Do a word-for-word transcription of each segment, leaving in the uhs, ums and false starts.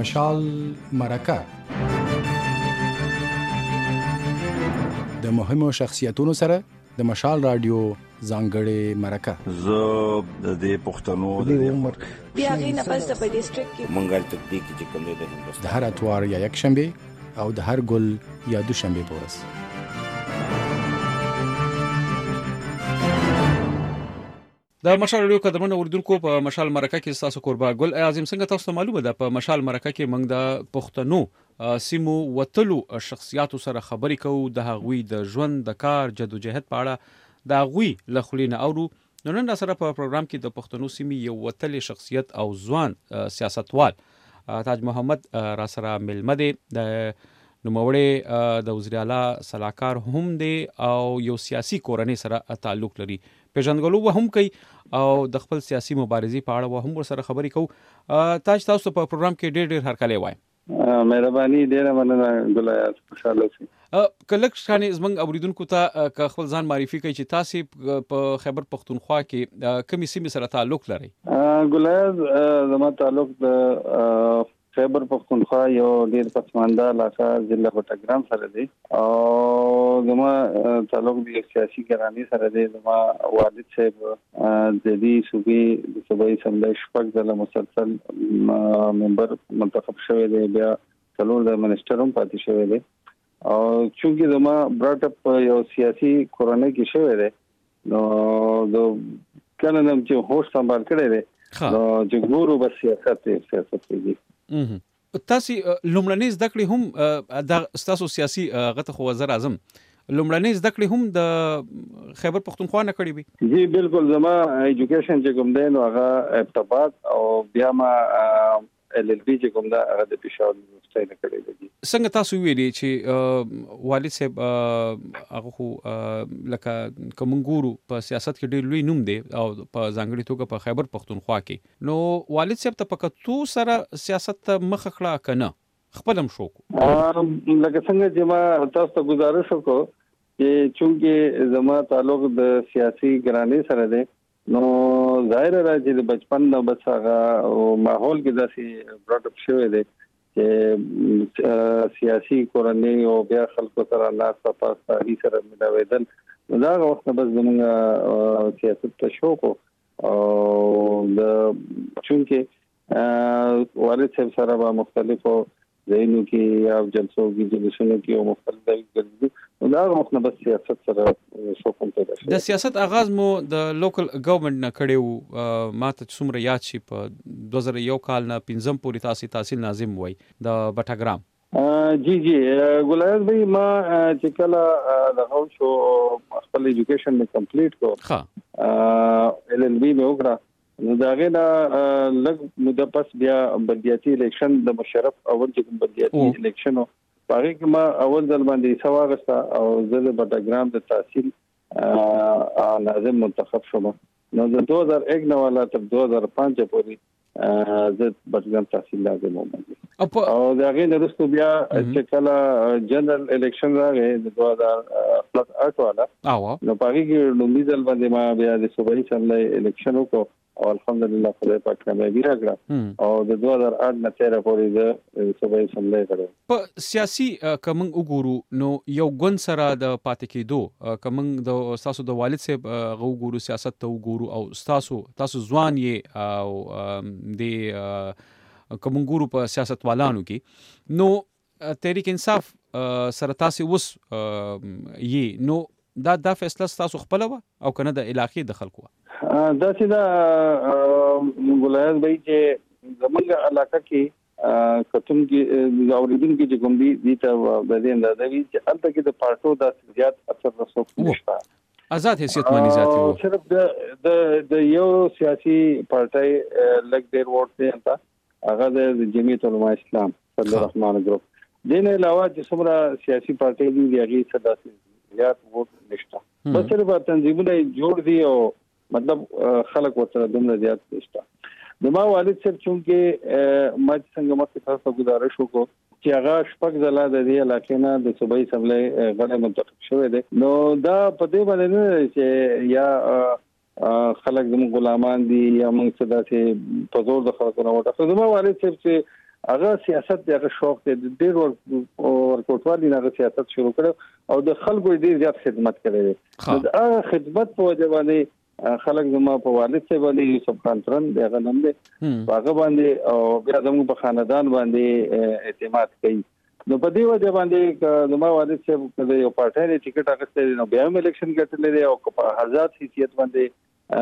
مشال مرکه د مهمو شخصیتونو سره د مشال رادیو ځانګړې مرکه زه د دې پښتنو د عمر بیا غي نه پس په ډیسټریکټ کې منګل تطبیق چې کوم دی د د هر اتوار یا یک شنبه او د هر ګل یا دو شنبه پورس د مشال رادیو قدرمن اوریدونکو په مشال مرکه کې تاسو قربا ګل اعظم څنګه تاسو معلومه ده په مشال مرکه کې موږ د پښتنو سیمو وتلو شخصیاتو سره خبرې کوو د هغوی د ژوند د کار جدوجہد په اړه د هغوی له خلینو اورو نو نن سره په پروګرام کې د پښتنو سیمې یو وتلې شخصیت او ځوان سیاستوال تاج محمد را سره ملمه دی د نوموړی د وزیر اعلی صلاحکار هم دی او یو سیاسي کورنۍ سره تعلق لري پیژندګلو و هم کوي او د خپل سیاسي مبارزې په اړه و هم ور سره خبرې کوو تاج تاسو په پروګرام کې ډېر ډېر هرکلی وای مهرباني ډیره مننه ګلایات خوشاله شئ کله ښانه زمنګ اوریدونکو ته خپل ځان معرفي کوي چې تاسو په خیبر پختونخوا کې کومې سیمې سره تعلق لرئ ګلایات زما تعلق د خیبر پختونخوا یو ډیر پسمانده علاقه ضلع بټګرام سره دی او زما تعلق د سیاسي ګرانی سره دی زما والد صاحب د دې صوبې د صوبې اسمبلی شپږ ځله مسلسل ممبر منتخب شوی دی بیا څلور د منسټر هم پاتې شوی دی او چې زما براټ اپ یو سیاسي کورنۍ کې شوی دی نو د کله نن چې هوښ سمبال کړی دی نو چې ګورو بس سیاست سیاست دی تاسو لومړنۍ زده کړې هم د تاسو سیاسي غته خو وزیر اعظم لومړنۍ زده کړې هم د خیبر پختونخوا نه کړې وي جی بالکل زما ایجوکیشن چې کوم دی نو هغه ابتداء او بیا ما ال ال بي چې کوم دا هغه د پېښور یونیورسيټي نه کړې دي څنګه تاسو ویلي چې والد صاحب هغه خو لکه کومګورو په سیاست کې ډېر لوی نوم دی او په ځانګړي توګه په خیبر پختونخوا کې نو والد صاحب ته پکتو سره سیاست مخ کړه کنه خپلم شو لکه څنګه چې ما تاسو ته گزارش وکړ چې چونکه زما تعلق د سیاسي ګرانی سره دی نو ظاهر راځي د بچپن نو بس هغه ماحول کې داسې براټ اپ شوی دی چې سیاسي کورنۍ او بیا خلکو سره لاس په پاس تاریخ سره ملاویدل دا وخت بس زموږ سیاست ته شوق او د چونکه والد صاحب سره به مختلفو زینو کې یا جلسو کې جلسونو کې او مختلف ګرځي دا وخت نه بس سیاست سره شوق هم پیدا شو د سیاست آغاز مو د لوکل ګورنمنت نه کړیو ماته څومره یاد شي په دوه زره یو کال نه پنځم پورې تاسو تحصیل ناظم وای د بټګرام جی جی ګلایز بھائی ما چې کله دغه شو خپل ایجوکیشن می کمپلیټ کو ها ال ال بي مې وکړه نو داغه دا لګ مده پس بیا بلدیاتي الیکشن د مشرف اول چې بلدیاتي الیکشن هغه کې ما اول ځل باندې سواغستا او زله بټګرام د تحصیل ناظم منتخب شوم نو د دوه هزار یک نه والا تر دوه هزار پنځه پورې زه بټګرام تحصیل لازم وم او داغه د رستو بیا چې کله جنرال الیکشن راغی د دوه هزار اته والا نو پاره کې لومړي ځل باندې ما بیا د صوبایي اسمبلی الیکشن وکړ او الحمدلله خدای پاک کامیابی راکړه او د دوه هزار اته نه تیر پورې د صوبایي اسمبلی کړو په سیاسي کوم وګورو نو یو ګوند سره د پاتې کېدو کوم د تاسو د والد صاحب غوګورو سیاست ته وګورو او تاسو تاسو ځوان یې او د کومګورو په سیاستوالانو کې نو تحریک انصاف سره تاسو وس یې نو دا د فیصله تاسو خپل و او کنه د علاقې د خلکو دا چې دا ولایت به چې زمونږ علاقه کې کتم کې اوریدونکو چې کوم دي د ته د دې اندازې چې البته کې د پارټو د زیات اثر رسوخ نشته آزاد حیثیت مانی ذاتی وو صرف د د یو سیاسي پارټي لګ ډیر ووټ دی انته هغه د جمعیت علماء اسلام صلی الرحمن ګروپ دین علاوه چې څومره سیاسي پارټي دي هغه صدا زیات ووټ نشته بس صرف تنظیمونه جوړ دي او مطلب خلک ورته دومره زیات نشته د ما والد صاحب چونکه ما څنګه مخکې تاسو گزارش وکړو چې هغه شپږ ځله د دې علاقې نه د صوبایي اسمبلی غړي منتخب شوی دی نو دا په دې باندې نه چې یا خلک زموږ غلامان دي یا موږ څه داسې په زور د خلکو نه وټاکو زما والد صاحب چې هغه سیاست دغه شوق دی ډیر ورکوټوالي نه سیاست شروع کړ او د خلکو ډیر زیات خدمت کړی دا خدمت په وجه باندې خلک زما په والد څخه باندې یوسف خان ترن دغه نوم دی هغه باندې او بیا زموږ په خاندان باندې اعتماد کوي نو په دې وجه باندې زما والد څخه د یو پارټي ټیکټ اخیستل نو بیا هم الیکشن ګټلې دی او په آزاد حیثیت باندې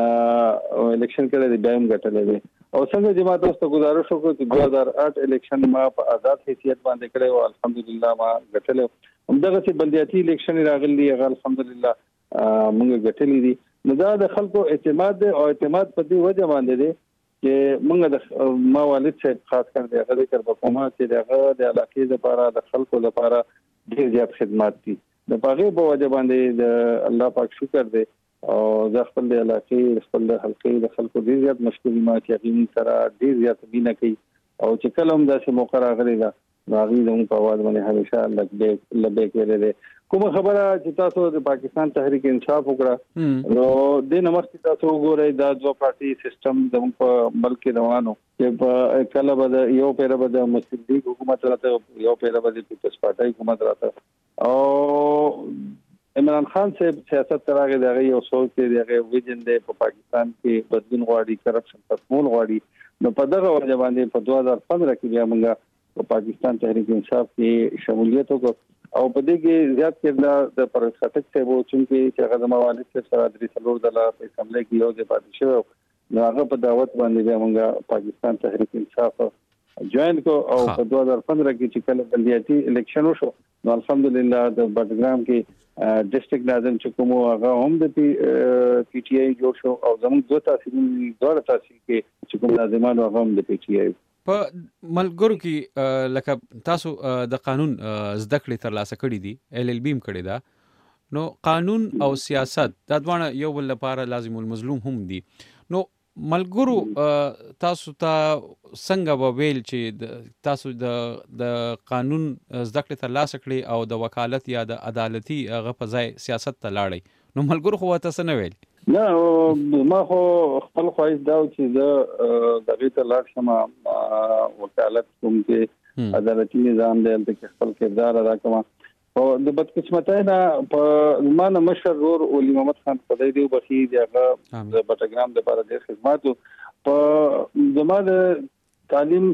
ا الیکشن کړي دی بیا هم ګټلې دی او څنګه چې ما تاسو ته گزارش وکړ چې دوه هزار آٹھ الیکشن ما په آزاد حیثیت باندې کړی او الحمدلله ما ګټلې همدغه چې بلدیاتي الیکشن راغلی هغه الحمدلله موږ ګټلې دي نو دا د خلکو اعتماد دی او اعتماد په دې وجه باندې دی چې موږ د ما والد صاحب خاص کر دی هغه ذکر وکوم چې دغه د علاقې لپاره د خلکو لپاره ډیر زیات خدمات دي د پاغه په وجه باندې د الله پاک شکر دی او د خپل د علاقې خپل د حلقې د خلکو ډیر زیات مشکل ما چې یقین سره ډیر زیات بینه کوي او چې کله هم داسې موقع راغلی دا راغی د موږ په आवाज باندې همیشه لګ لبه کېره دي کوم خبره چې تاسو د پاکستان تحریک انصاف وکړه نو د نمستی تاسو وګورئ دا دوه پارټي سیستم د موږ په ملک روانو چې په کله به یو پیره به د مسلم لیگ حکومت راته یو پیره به د پیپلز پارټي حکومت راته او عمران خان صاحب سیاست تراغه دغه یو سوچ دی دغه ویژن دی په پاکستان کې بدلون غواړي کرپشن ختمول غواړي نو په دغه وجه باندې په دوه هزار پندرہ کې بیا موږ په پاکستان تحریک انصاف کې شمولیت وکړ او په دې کې زیات کردار د پرویز خټک صاحب چې چې هغه د موالد سره درې څلور ډله په اسمبلی کې یو ځای پاتې شو نو هغه په دعوت باندې بیا موږ پاکستان تحریک انصاف جوائن کو او په دوه هزار پندرہ کې چې کله بلدیاتي الیکشن وشو نو الحمدلله د بټګرام کې ډیسټریکټ ناظم چې کوم هغه هم د پی ټی آی جوړ شو او زموږ دوه تحصیل دوه تحصیل کې چې کوم ناظمان هغه هم د پی ټی آی په ملګرو کې لکه تاسو د قانون زده کړې ترلاسه کړې دي ایل ایل بی هم کړې ده نو قانون او سیاست دا دواړه یو بل لپاره لازم المظلوم هم دي نو ملګرو تاسو ته څنګه به ویل چې تاسو د د قانون زده کړې ترلاسه کړې او د وکالت یا د عدالتي هغه په ځای سیاست ته لاړئ نو ملګرو خو تاسو نه ویل نه ما خو خپل خواهش دا چې د دغه ته لاړ شم وکالت کوم کې عدالتي نظام دی چې خپل کردار ادا کوم او د بدقسمتۍ نه په مانه مشر رور ولي محمد خان خدای دی بخي دغه د بټګرام د لپاره د خدماتو په زماده تعلیم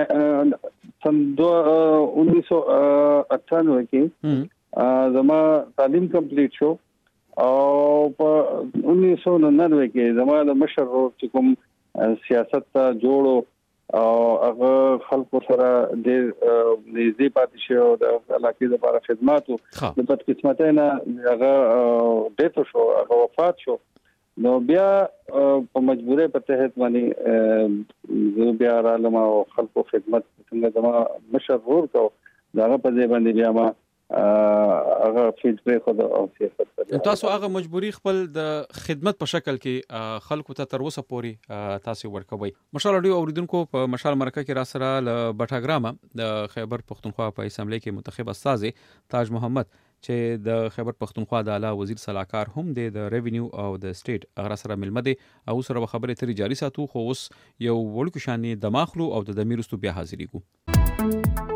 سن انیس سو اٹھانوے کې زما تعلیم کمپلیټ شو او په انیس سو ننانوے کې زما د مشر رور چې کوم سیاست ته جوړو او هغه خلکو سره د نږدې پاتې شو د علاقې لپاره خدماتو د بدقسمتۍ نه هغه ډیث شو هغه وفات شو نو بیا په مجبورۍ په تحت باندې زه بیا رالم او خلکو خدمت څنګه زما مشر ورور کو داغه په ځای باندې بیا ما هغه فیلډ پرې خو د او سیاست تاسو هغه مجبوری خپل د خدمت په شکل کې خلکو ته تر اوسه پورې تاسو ورکوي مشال اډیو اوریدونکو په مشال مرکه کې را سره ل بټاګرام د خیبر پختونخوا په اسمبلی کې منتخب استاد تاج محمد چې د خیبر پختونخوا د اعلی وزیر صلاحکار هم د ریونیو او د سټیټ هغه سره ملمده او سره خبرې ترې جاری ساتو خو اوس یو وړکو شانې دماغلو او د دمیرستو بیا حاضرې کو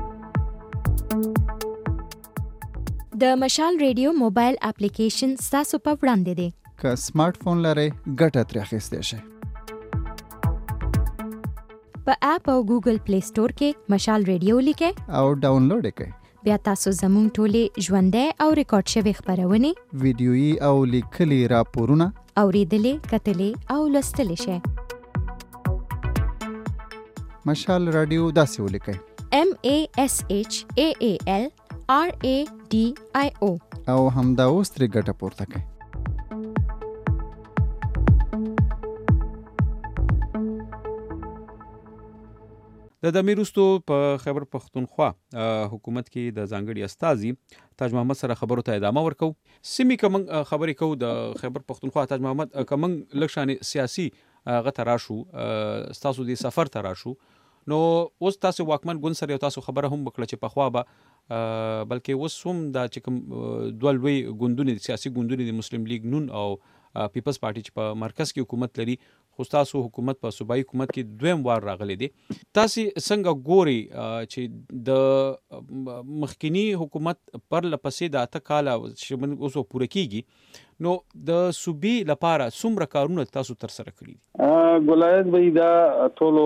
د مشال ریډیو موبایل اپلیکیشن تاسو په وړاندې دی که سمارټ فون لرئ ګټه ترې اخیستی شئ په اپ او ګوګل پلی سٹور کې مشال ریډیو لیکئ او ډاونلوډ کړئ بیا تاسو زموږ ټولې ژوندۍ او ریکارډ شوي خبرونه ویډیويي او لیکلي راپورونه اوریدلې کتلې او لوستلې شئ مشال رادیو داسې ولیکئ M A S H A A L R A D I O او همدا اوس ترې ګټه پورته کړئ د دمیرستو په خیبر پختونخوا حکومت کې د ځانګړي استازي تاج محمد سره خبرو ته ادامه ورکو سیمې کوم خبرې کو د خیبر پختونخوا تاج محمد کوم لکشان سیاسي غته راشو تاسو د سفر ته راشو نو اوس تاسو واکمن ګوند سره تاسو خبره هم وکړه چې په خوا به بلکې اوس هم د چې کوم دوه لوی ګوندونه سیاسي ګوندونه د مسلم لیگ نون او پیپلز پارټي چې په مرکز کې حکومت لري خو تاسو حکومت په صوبایي حکومت کې دویم وار راغلي دي. تاسو څنګه ګوري چې د مخکینی حکومت پر لپسې د اته کاله چې موږ اوس پوره کیږي نو د صوبې لپاره څومره کارونه تاسو تر سره کړی دي؟ ګولایت به دا ټولو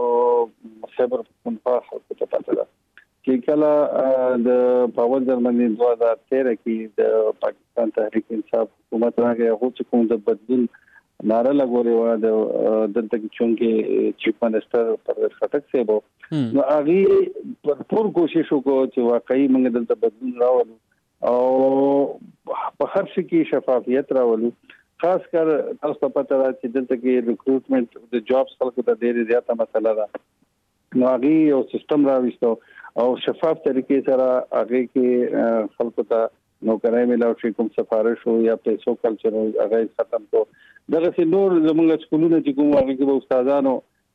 خبر پښتونخوا خلکو ته پته ده چې کله د پاول درمنې دوه هزار تیرہ کې د پاکستان تحریک انصاف حکومت راغی هغه چې کوم د بدلون ناره لګولې و د دلته کې چونکې چیف منسٹر پرویز خټک صاحب نو هغه پرپور کوشش وکړو چې واقعي موږ دلته بدلون راوړو او په هر څه کې شفافیت راولو. خاص کر تاسو ته پته ده چې دلته کې ریکروټمنت د جابس خلکو ته ډېر زیاته مسله ده نو هغه یو سیستم راوستو او شفاف طریقې سره هغه کې خلکو ته نوکرای ملاو شي کوم سفارش او یا پیسو کلچر هغه ختم کو دغه سي نور زموږ سکولونه چې کوم هغه کې استادانو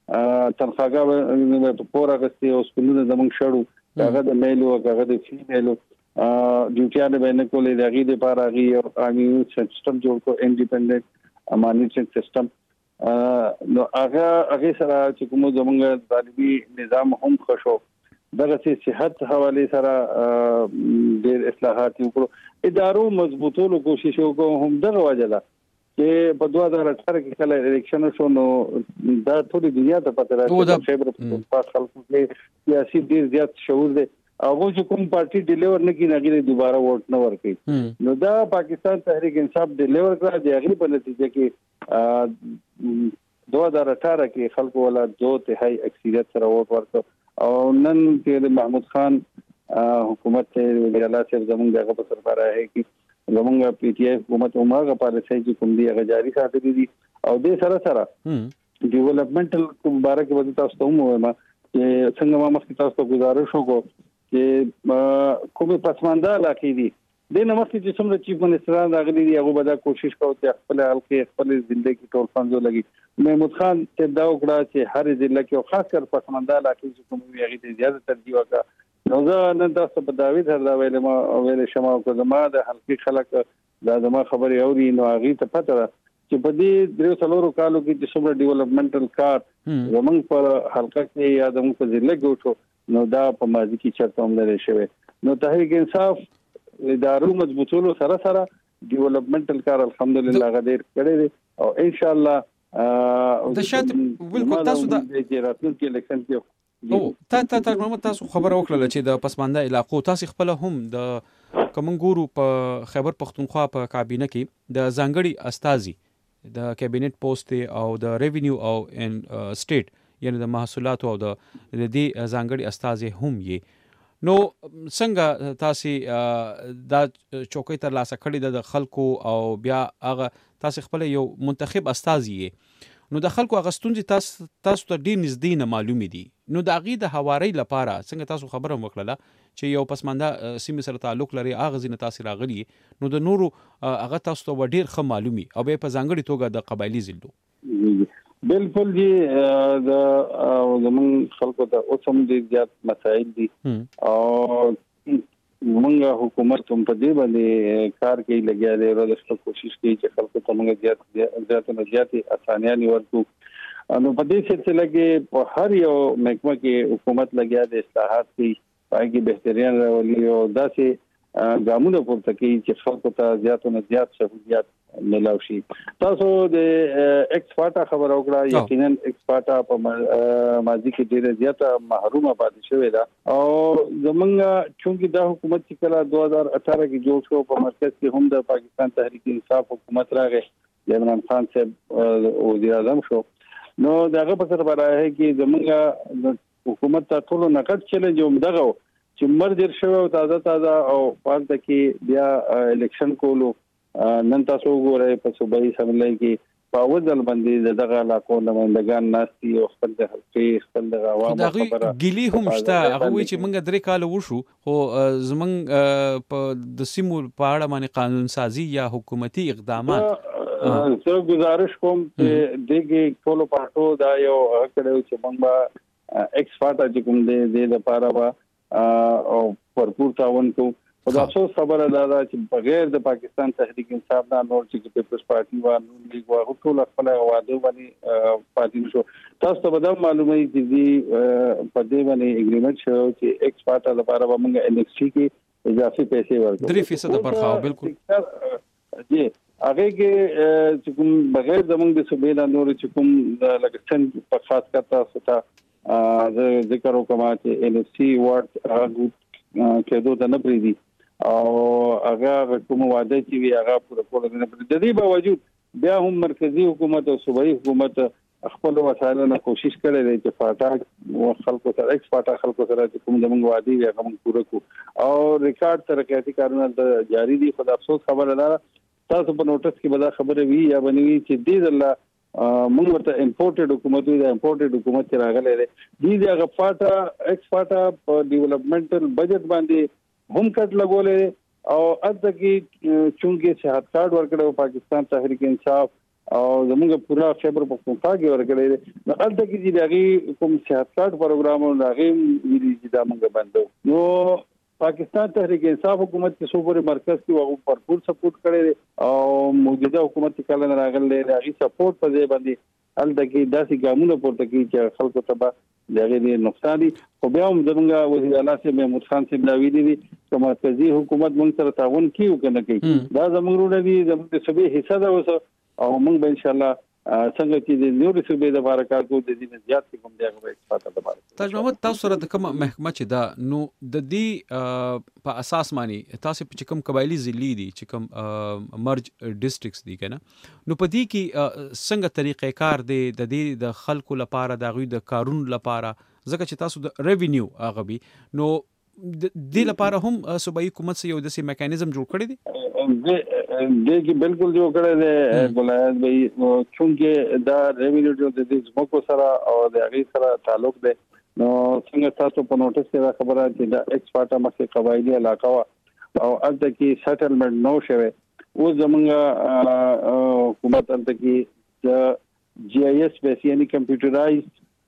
تنخواګه په پورا غستي او سکولونه زموږ شړو هغه د میلو هغه د فیمیلو ډیوټیانه باندې کولې دغه د لپاره غي امنیو سیستم جوړ کو انډیپندنت مانیټرینګ سیستم نو هغه هغه سره چې کوم زموږ طالبي نظام هم خوشو دغه سي صحت حواله سره ډېر اصلاحات وکړو ادارو مضبوطولو کوشش وکړو هم دغه وجه ده چې په دوه هزار اټھارہ کې کله الیکشن شو نو دا ټول دنیا ته پته راځي خبر په خلکو کې سیاسي ډېر زیات شعور دی هغه چې کوم پارټي ډیلیور نه کینې هغه دوباره ووټ نه ورکړي نو دا پاکستان تحریک انصاف ډیلیور کړ دی هغه په نتیجه کې دوه هزار اٹھارہ کې خلکو ولا دو تهائی اکثریت سره ووټ ورکړ او نن کې محمود خان حکومت ته وزیر اعلی صاحب زموږ دغه په سربراهي کې زموږ پی ټی آی حکومت عمره پالیسي چې کوم دی هغه جاری ساتلې دي او د سره سره ډیولپمنټل مبارک وځي تاسو ته مو ما چې څنګه ما مخکې تاسو ته گزارش وکړو چې کومه پسمانده علاقې دي د نمستی چې څومره چیف منسټران راغلي دي هغه به دا کوشش کوي چې خپل حلقې خپل ژوندۍ ټول فنځو لګي محمود خان ته دا وکړه چې هر ضلع کې خاص کر پسمانده علاقې چې کوم وی هغه ته زیاته ترجیح وکړه نو زه نن تاسو په داوود هر دا ویل ما ویل شمه او زما د حلقې خلک دا زما خبري اوري نو هغه ته پته چې په دې درو څلورو کالو کې چې څومره ډیولپمنټل کار زمونږ پر حلقه کې یا زموږ په ضلع کې وشو نو دا په ماضي کې چرته هم لري شوی نو تحریک انصاف ادارو مضبوطولو سره سره ډیولپمنټل کار الحمدلله غډیر کړی دی او ان شاء الله د شات بالکل تاسو د راتلونکي کې الیکشن کې او تا تا تا محمد تاسو خبر وکړه چې د پسمانده علاقو تاسو خپل هم د کومنګورو په خیبر پختونخوا په کابینه کې د ځانګړي استازي د کابینټ پوسټ او د ریوینیو او ان سټیټ یعنی د محصولات او د دې ځانګړي استازي هم یې نو څنګه تاسو دا چوکۍ تر لاسه کړی د خلکو او بیا هغه تاسو خپل یو منتخب استازي نو د خلکو هغه ستونزې تاسو تاسو ته ډیر نږدې نه معلومې دي نو د هغې د هوارۍ لپاره څنګه تاسو خبره وکړله چې یو پسمانده سیمې سره تعلق لري هغه ځینې تاسو راغلي نو د نورو هغه تاسو ته ډیر ښه معلومي او بیا په ځانګړي توګه د قبایلي ضلعو بالکل جی د زمون خلکو ته اوسم دي زیات مسائل دي او موږ حکومت هم په دې باندې کار کوي لګیا دی او د کوشش کوي چې خلکو ته موږ زیات زیات نه زیاتې اسانیاں ورکو نو په دې سلسله کې په هر یو محکمه کې حکومت لګیا دی اصلاحات کوي پای کې بهترین راولي او داسې ګامونه پورته کوي چې خلکو ته زیات نه زیات سہولیات ملاو شي تاسو د ایکس فاټا خبر وکړه یقینا ایکس فاټا په ماضي کې ډیره زیاته محرومه پاتې شوې ده او زمونږ چونکی دا حکومت چې کله دوه هزار اٹھارہ کې جوړ شو په مرکز کې هم د پاکستان تحریک انصاف حکومت راغی عمران خان صاحب وزیر اعظم شو نو داغه په سربراهي کې زمونږ حکومت ته ټول نقد چیلنج هم دغه چې مرجر شو او تازه تازه او پالت کې بیا الیکشن کولو نن تاسو وګورئ په صوبایي اسمبلی کې په وځل باندې دغه علاقو نمائندگان ناستي او خپل د حلقې خپل د عوامو خبره ګلی هم شته هغه وی چې موږ درې کال وشو خو زمونږ په د سیمو په اړه باندې قانون سازي یا حکومتي اقدامات زه گزارش کوم چې دغه ټولو پارټو دا یو کړو چې موږ ایکس فاټا چې کوم دې د لپاره او پرپور تاون کو خو د افسوس خبره ده چې بغیر د پاکستان تحریک انصاف نه نور چې پیپلز پارټي و نون لیگ و ټول خپل واده باندې پاتې نشو. تاسو ته به معلومه وي چې دی په دې باندې اګریمنت شو چې ایکس پارټا لپاره به موږ ان ایکس ټي کې اضافي پیسې ورکړو درې فیصد برخه. بالکل جی هغه کې چې کوم بغیر زمونږ د صوبې د نور چې کوم لکه په خاص کار تاسو ته زه ذکر وکم چې ان ایف سی وارد هغه کېدو ته نه پریدي او هغه کوم وعده چې وی هغه پوره کول نه پریدي. د دې باوجود بیا هم مرکزی حکومت او صوبایي حکومت خپل وسایل نه کوشش کړي دي چې فاټا خلکو سره ایکس فاټا خلکو سره چې کوم زمونږ وعده وي هغه موږ پوره کو او ریکارډ ترقیاتي کارونه جاری دي. خو د افسوس خبره ده تاسو په نوټس کې به دا خبره وی یا بنوي چې دې الله موږ ورته امپورټډ حکومت دی امپورټډ حکومت چې راغلی دی دې هغه فاټا ایکس فاټا په ډیولپمنټل بجټ باندې هم کټ لګولې او اته کې چونګې صحت کارت ورکړو پاکستان تحریک انصاف او زموږ پورا خیبر پختونخوا کې ورکړې نو اته کې چې دغه کوم صحت کارت پروګرام او هغه ویلي چې دا موږ بندو. نو پاکستان تحریک انصاف حکومت کې صوبې مرکز کې وغو پرپور سپورټ کړي او موجوده حکومت کې کله راغلي هغه سپورټ په ځای باندې ال دغه داسې ګامونه پورته کوي چې خلکو ته دغه دې نقصان دي. خو بیا هم زمونږ وزیر اعلی سي محمود خان صاحب دا ویلي دي چې مرکزی حکومت موږ سره تعاون کوي کنه کوي دا زموږ ورونه دي زموږ صوبې حصہ ده اوس او موږ به ان شاء الله څنګه چې د نورو صوبې د لپاره کار کوو د دې زیات کوم دی هغه به اکسپاټ د لپاره. تاج محمد تاسو سره د کوم محکمه چې دا نو د دې په اساس باندې تاسو په کوم قبایلی ضلع دي چې کوم مرج ډیسټریکټس دي کنه نو په دې کې څنګه طریقې کار دی د دې د خلکو لپاره د غوي د کارون لپاره ځکه چې تاسو د ریوینیو هغه بي نو د دې لپاره هم صوبایي حکومت سره یو داسې میکانیزم جوړ کړی دی دې کې بالکل جوړ کړی دی ګلایز به چونکه دا ریوینیو د دې ځمکو سره او د هغه سره تعلق دی. نو څنګه تاسو په نوټس کې خبره چې دا ایکس پاټا مخکې قبایلی علاقه او الته کې سیټلمنٹ نو شوه او زمونږ حکومت الته کې د جی آی ایس بیس یعنی کمپیوټرایز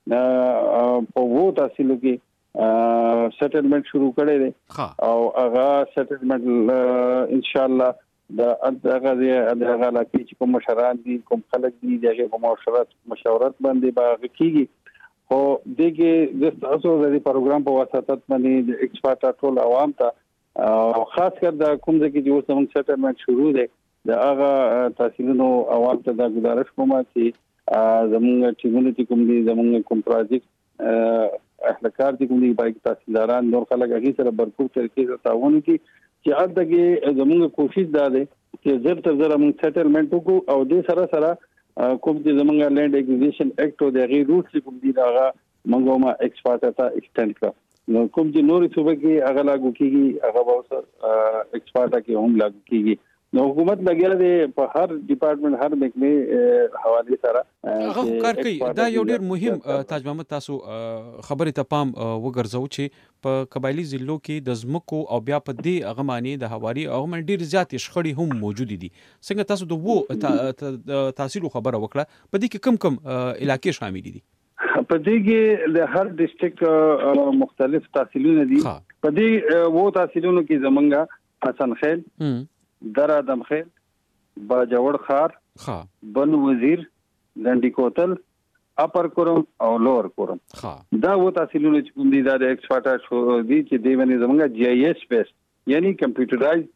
په وو تحصیلو کې سیټلمنٹ شروع کړی دی او هغه سیټلمنٹ ان شاء الله د هغه د هغه علاقې چې کوم مشران دي کوم خلک دي دغه کوم مشورت مشورت باندې باغ کیږي. خو دغه د تاسو د پروګرام په واسطه باندې د ایکسپاټا ټول عوام ته او خاص کر د کوم ځکه چې اوس موږ سیټلمنٹ شروع دی د هغه تحصیلونو عوام ته د گزارش کوم چې زموږ ټیمونه چې کوم دي زموږ کوم پروجیکټ اهلکار دي کوم دي بایک تحصیلداران نور خلک هغه سره برپور طریقې سره تعاون کوي چې الته کې زموږ کوشش دا ده چې زر تر زر موږ سیټلمنٹ وکړو او د سره سره کوم چې زموږ لینډ ایکوزیشن ایکټ او د غیر روټ کوم دي دا موږ ما ایکسپاټا ته ایکسټند کړ نو کوم چې نور صوبې کې هغه لاګو کیږي هغه به ایکسپاټا کې هم لاګو کیږي. نو حکومت لګیا دی په هر ډپارټمنټ هر محکمه حواله سره هغه کار کوي. دا یو ډیر مهم تاج محمد تاسو خبره ته پام وګرځو چې په قبایلی ضلعو کې د زمکو او بیا په دې هغه معنی د حواري او من ډیر زیات شخړې هم موجود دي. څنګه تاسو د وو تحصیل خبره وکړه په دې کې کم کم علاقې شامل دي؟ په دې کې د هر ډیسټریکټ مختلف تحصیلونه دي. په دې وو تحصیلونو کې زمونږه حسن خیل در ادم خیل باجوړ خار بن وزیر لنډی کوتل اپر کورم او لور کورم دا و تحصیلونه چې کوم دي دا د ایکسپاټا شو دي چې دی باندې زمونږ جی آی ایس بیس یعنی کمپیوټرایز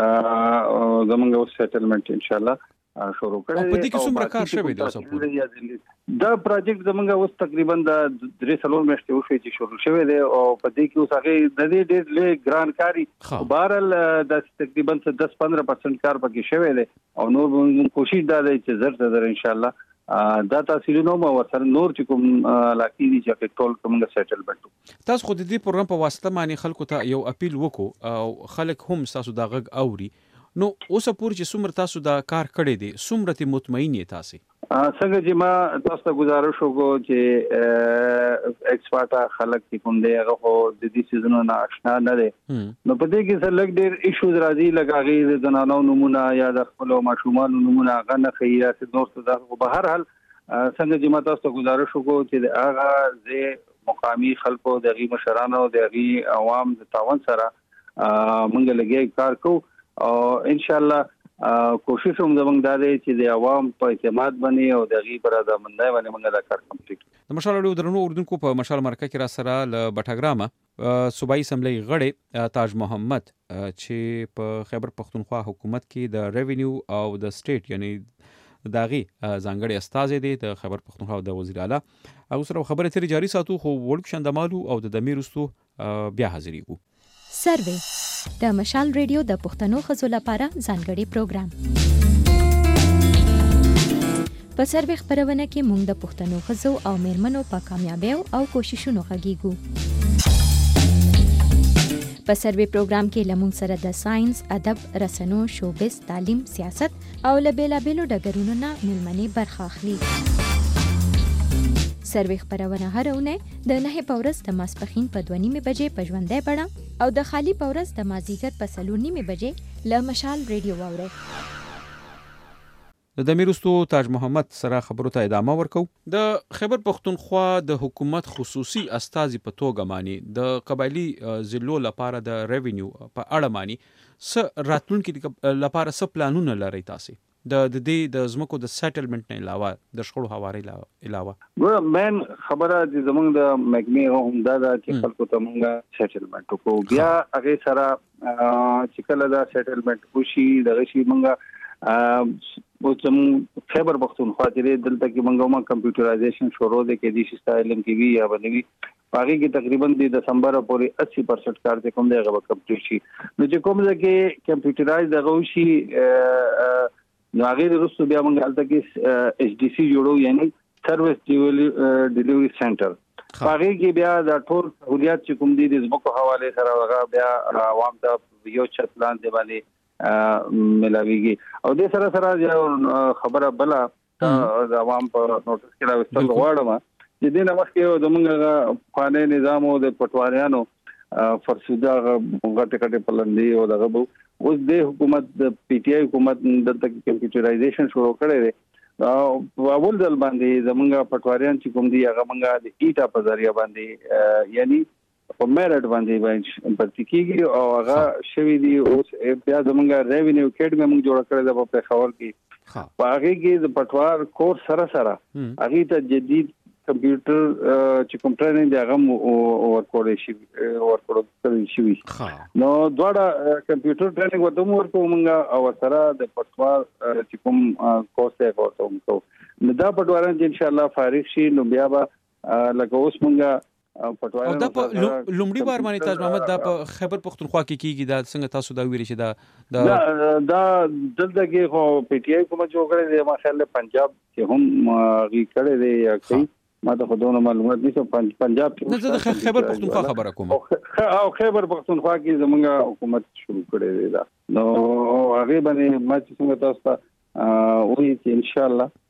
زمونږ سیټلمنٹ ان شاء الله شروع کړی. په دې کې څومره کار شوی دی اوس په دا پروجیکټ زمونږ اوس تقریبا د درې سلور میاشتې وشوي چې شروع شوی دی او په دې کې اوس هغه د دې ډېر لوی ګران کاری بهرال د تقریبا دس پندرہ پرسنټ کار پکې شوی دی او نور موږ کوشش دا دی چې زر زر ان شاء الله دا تحصیلونو مو ورسره نور چې کوم علاقې دي چې ټول کومه سیټلمنټ. تاسو خو د دې پروګرام په واسطه باندې خلکو ته یو اپیل وکړو او خلک هم تاسو دا غږ اوري نو اوس پور چې څومره تاسو دا کار کړی دی څومره ته مطمئن یې تاسو؟ څنګه چې ما تاسو ته گزارش وکړو چې ایکسپاټا خلک چې کوم دی هغه خو د دې سيزونو نه آشنا نه دي نو په دې کې څه لګ ډېر ایشوز راځي لګاغي د زنانو نمونه یا د خپل ماشومان نمونه هغه نه خیره چې نور څه ده. په هر حال څنګه چې ما تاسو ته گزارش وکړو چې هغه زه مقامی خلکو د غي مشرانو د غي عوام د تعاون سره موږ لګي کار کوو او ان شاء الله کوشش هم زموږ دا دی چې د عوام په اعتماد باندې او د غي پر د منځای باندې موږ دا کار کمپلیټ. د مشال راډیو درنو اردوونکو په مشال مرکه کې را سره ل بټاګرامه صوبایي اسمبلی غړی تاج محمد چې په خیبر پختونخوا حکومت کې د ریوینیو او د سټیټ یعنی داغي ځانګړي استاد دی د خیبر پختونخوا د وزیر اعلی او سره خبره تری جاری ساتو خو ورک شندمالو او د دمیرستو بیا حاضرېږو. سروې د مشال ریډیو د پښتنو خزو لپاره ځانګړي پروګرام. په سروې خبرونه کې موږ د پښتنو خزو او میرمنو په کامیابیو او کوششونو غږیږو. په سروې پروګرام کې لمون سره د ساينس، ادب، رسنو، شوبز، تعلیم، سیاست او له بیلابیلو ډګرونو نه ملمنې برخه اخلي. سروې خبرونه هر اونۍ د نه په ورځ د ماسپخین په دوه نیمې بجې په ژوندۍ بڼه او د خالی په ورځ د مازیګر په څلور نیمې بجې له مشال ریډیو واورئ. د دمیرستو تاج محمد سره خبرو ته ادامه ورکو. د خیبر پختونخوا د حکومت خصوصي استازي په توګه مانی د قبایلی ضلعو لپاره د ریوینیو په اړه مانی س راتلونکو لپاره س پلانونه لري تاسو د د دې د زمکو د سیټلمنت نه علاوه د شخړو حواله علاوه؟ ګور مین خبره چې زمونږ د مګمي هم دا چې خلکو ته مونږه سیټلمنت کو بیا هغه سره چې کله دا سیټلمنت وشي دغه شی مونږه او چې خیبر پختونخوا چې دلته کې مونږه ما کمپیوټرایزیشن شروع د کې دي سټایلم کې وی یا بنوي باقي کې تقریبا د دسمبر پورې اسی پرسنټ کار ته کوم دی هغه کمپلیټ شي. نو چې کوم ځکه کمپیوټرایز دغه شي نو هغه د رسو بیا موږ حالت کې ایچ ډی سی جوړو یعنی سرویس ډیلیوري سنټر. هغه کې بیا د ټول سہولیات چې کوم دي د زمکو حواله سره هغه بیا عوام ته یو چت پلان دی باندې ملاويږي او د سره سره خبره بلا د عوام په نوټس کې راوستل غواړم چې دینه مخکې د موږ قانوني نظام او د پټواریانو فرسوده غټه غټه پلندې او دغه بو اوس د حکومت د پی ټ آی حکومت د کمپیوټرایزیشن شروع کړی دی او اول ځل باندې زمونږ پټواریان چې کوم دي هغه موږ د ایټا په ذریعہ باندې یعنی په میرټ باندې باندې پرتی کیږي او هغه شوی دی اوس بیا زمونږ ریوینیو اکیډمي موږ جوړ کړی دا په خبر کې په هغه کې د پټوار کورس سره سره هغه ته جدید کمپیوټر چې کوم ټریننګ دی هغه ورکول شي ورکول شي نو دواړه کمپیوټر ټریننګ ورته ورکو موږ او سره د پټوار چې کوم کورس یې ورته کوو نو دا پټواران چې ان شاء الله فارغ شي نو بیا به لکه اوس موږ او دا په لومړي بار باندې تاج محمد دا په خیبر پختونخوا کې کیږي دا څنګه تاسو دا ویل چې دا دا دا دلته کې خو پی ټ آی کوم جوړ کړی دی ما خیال پنجاب کې هم غي کړی دی یا کوي ما ته خودونه معلومات دي چې پنجاب کې د خیبر پختونخوا خبره کوم او خیبر پختونخوا کې زمونږ حکومت شروع کړی دی دا نو هغه باندې ما چې څنګه تاسو ته وایي چې ان شاء الله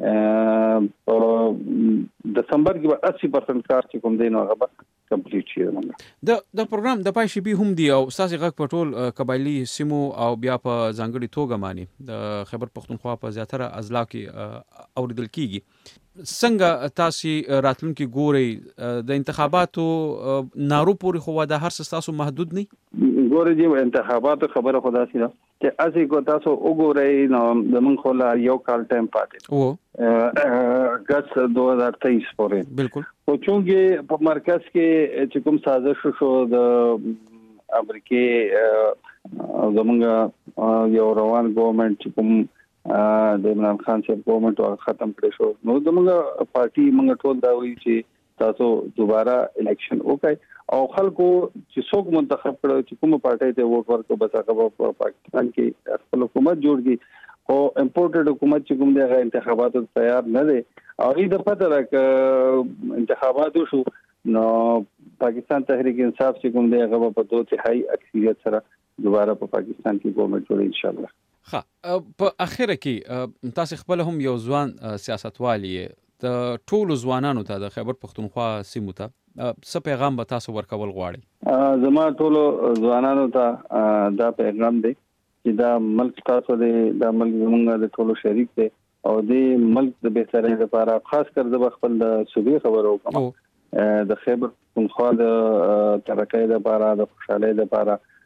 په دسمبر کې به اسی پرسنټ کار چې کوم دی نو هغه کمپلیټ شي. د د پروګرام د پای شي به هم دی او اساسي غږ په ټول قبایلی سیمو او بیا په ځانګړي توګه مانی د خیبر پختونخوا په زیاتره اضلاع کې اوریدل کیږي. څنګه تاسو راتلونکي ګوري د انتخاباتو نارو پورې خو دا هر څه تاسو محدود نه ګوري دی انتخاباتو خبره خدا سي چې اسی کو تاسو وګورئ نو د من خو لا یو کال ټایم پاتې او اگست دو هزار تیئیس پورې بالکل او چونګې په مرکز کې چې کوم سازش شو د امریکای زمونږ یو روان ګورنمنت چې کوم د عمران خان صاحب ګورنمنت او ختم کړی شو نو زمونږ پارټي موږ ټول دا وایي چې تاسو دوباره الیکشن وکړئ او خلکو چې څوک منتخب کړو چې کومه پارټي ته ووټ ورکړو بس هغه په پاکستان کې خپل حکومت جوړ کی او امپورټډ حکومت چې کوم دی انتخاباتو تیار نه دی او دې د پته راک انتخاباتو شو نو پاکستان تحریک انصاف چې کوم دی هغه په دوه تهائی اکثریت سره دوباره په پاکستان کې حکومت جوړ ان شاء الله. ها په اخره کې تاسو خپل هم یو ځوان سیاستوالي د ټولو ځوانانو ته د خیبر پختونخوا سیمو ته څه پیغام به تاسو ورکول غواړئ؟ زما ټولو ځوانانو ته دا پیغام دی چې دا ملک تاسو دی دا ملک زموږ د ټولو شریک دی او د ملک د بهترۍ لپاره خاص کر د خپل د صوبې خبرو کوم د خیبر پختونخوا د ترقۍ لپاره د خوشحالۍ لپاره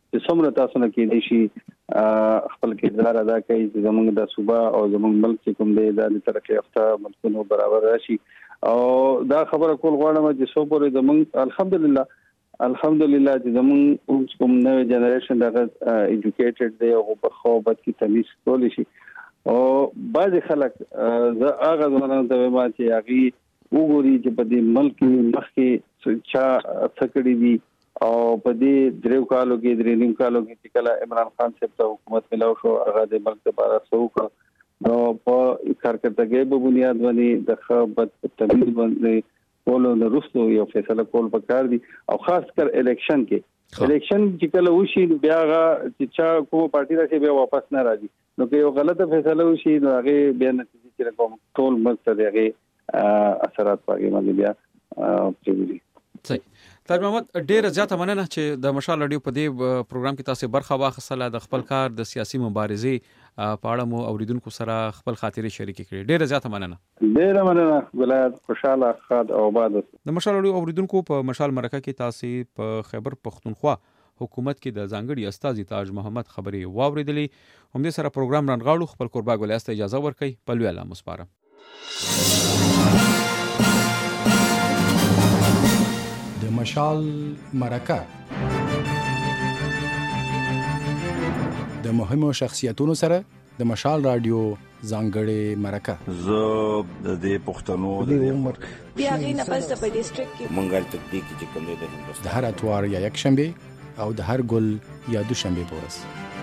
چې څومره تاسو نه کې دي شي خپل کردار ادا کوي چې زموږ د صوبا او زموږ ملک چې کوم دی د ترقی یافته ملکونو برابر راشي او دا خبره کول غواړم چې څو پورې زموږ الحمدلله الحمدلله چې زموږ کوم نوې جنریشن دغه ایجوکیټډ دی او په خو بد کې تمیز کول شي او بعض خلک زه هغه زمانه ته وایم چې هغه وګوري چې په دې ملک مخکې چا څکړې دي او په دې دریو کالو کې درې نیم کالو کې چې کله عمران خان صاحب ته حکومت ملاو شو هغه د ملک لپاره څوک نو په کارکړتګۍ په بنیاد باندې د خبرت تبدیل باندې کولو د رښتو یو فیصله کول پکار دي او خاص کر الیکشن کې الیکشن چې کله وشي بیا هغه چې چا کوم پارټي راځي بیا واپس نه راځي نو که یو غلطه فیصله وشي نو هغه بیا نتیجه چې کوم ټول ملت ته هغه اثرات پاږي باندې بیا پریږدي. صحیح. طاهر محمد ډیره زیاته مننه چې د مشال رادیو په دې پروګرام کې تاسو برخه واخیستله د خپل کار د سیاسي مبارزې په اړه مو اوریدونکو سره خپل خاطرې شریک کړې. ډیره زیاته مننه. ډیره مننه ولایت خوشاله خاد او آباد. د مشال رادیو اوریدونکو په مشال مرکه کې تاسو په خیبر پختونخوا حکومت کې د ځانګړي استاذ تاج محمد خبرې واوریدلې. همدې سره پروګرام رانغاړو. خپل قربا ګولیاست اجازه ورکړئ. په لوی الله مسپاره. د مشال مرکه د مهمو شخصیتونو سره د مشال رادیو ځانګړې مرکه. زه د دې پښتنو د عمر بیا غي نه پس په ډیسټریکټ کې منګل تکتیک چې کوم دی د هندوستان د هر اتوار یا یک شنبه او د هر ګل یا دوشنبه پورس